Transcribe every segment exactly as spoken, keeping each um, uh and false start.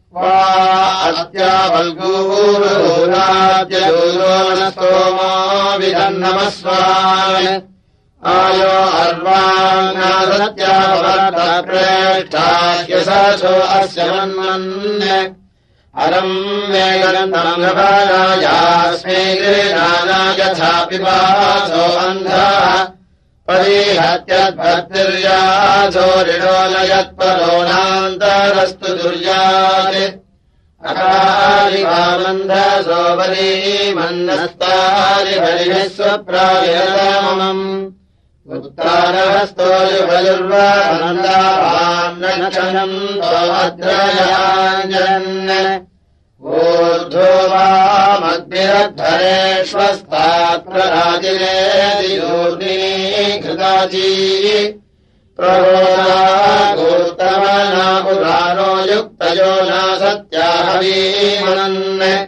वा अत्यावल्गूरुराज्यदूरो न स्तोमो विदन्नमस्वान् आयो अर्वाङ्गासत्याववर्तप्रेष्ठाह्यसो अस्य मन्मन् अरम् वेगन्तमङ्गभागायास्मे गृहाना यथा पिबासो अन्धः परिहत्यद्भर्तिर्यासो ऋणो न यत्परो नान्तरस्तु दुर्यात् अकारिकामन्धसो बलीमन्दस्तारिहरिः स्वप्रायतमम् उत्तारहस्तो युगयुर्वानन्दावान्नक्षणम् त्वमद्रयाञ्जन् ऊर्ध्वो वामग्निरद्धरेष्वस्तात्प्रराजिने दियोर्नीघृताजी प्रहोदागोत्तमनापुराणो युक्तयो न सत्याहवीमनन्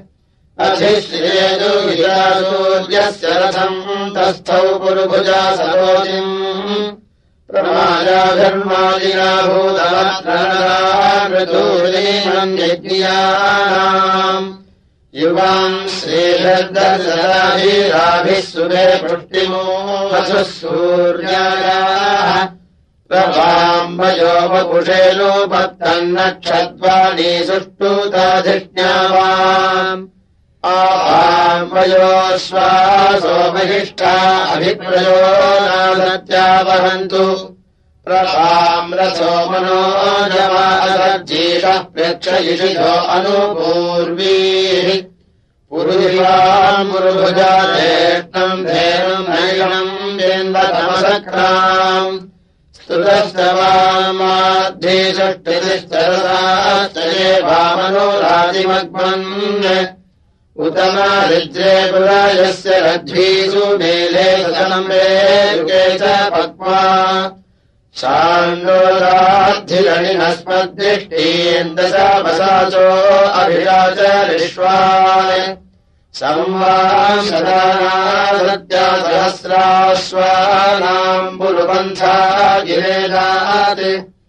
अधिश्रेदुविरासूर्यस्य रथम् तस्थौ पुरुभुजा सरोजिम् प्रमादाधर्मादिना भूतवत्रणरामृतूर्णीमम् यज्ञियानाम् युवाम् श्रीलद्दर्शराभिराभिः सुरे पुष्टिमो वसुः सूर्यायाः प्रभाम्भयो वपुषेणोपत्तन्नक्षद्वाणी सुष्टुताधिष्ण्यावाम् आम्भयोश्वासो महिष्ठा अभिप्रयो नासत्यावहन्तु प्रभाम् रथो मनोजमासज्जीषः प्रेक्षयिषितो अनुपूर्वीः पुरुषाम् पुरुभुजा ज्येष्ठम् धेनुम् नैगणम् वेन्दतमसक्राम् स्तुतस्तवामाद्धिषष्टितिश्चरसाश्चये भामनो राजिमग्मन् उतमारिद्रे पुरायस्य रज्ज्वीषु मेले सतनम्रे युगे च पक्वा शाण्डोराद्धिरणिनस्मद्दृष्टीन्दशावसाचो अभिराचरिष्वान् संवांशदाना सत्यासहस्राश्वानाम् पुरुपन्था गिरेदात्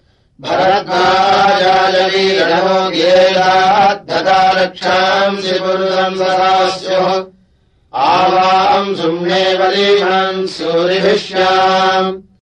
भरद्वाजायवीरणो गिरेदाद्धता रक्षांसि पुरुषम् सदास्योः आवाम् सुम्ने बलीमान् सूरिभिष्याम्